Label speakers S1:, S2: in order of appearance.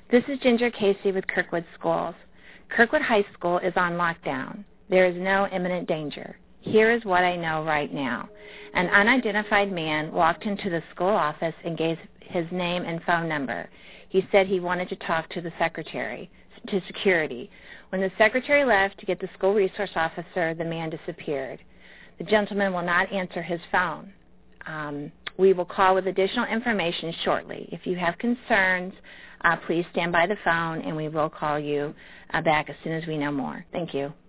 S1: This is Ginger Casey with Kirkwood Schools. Kirkwood High School is on lockdown. There is no imminent danger. Here is what I know right now. An unidentified man walked into the school office and gave his name and phone number. He said he wanted to talk to the security. When the secretary left to get the school resource officer, the man disappeared. The gentleman will not answer his phone. We will call with additional information shortly. If you have concerns, please stand by the phone, and we will call you back as soon as we know more. Thank you.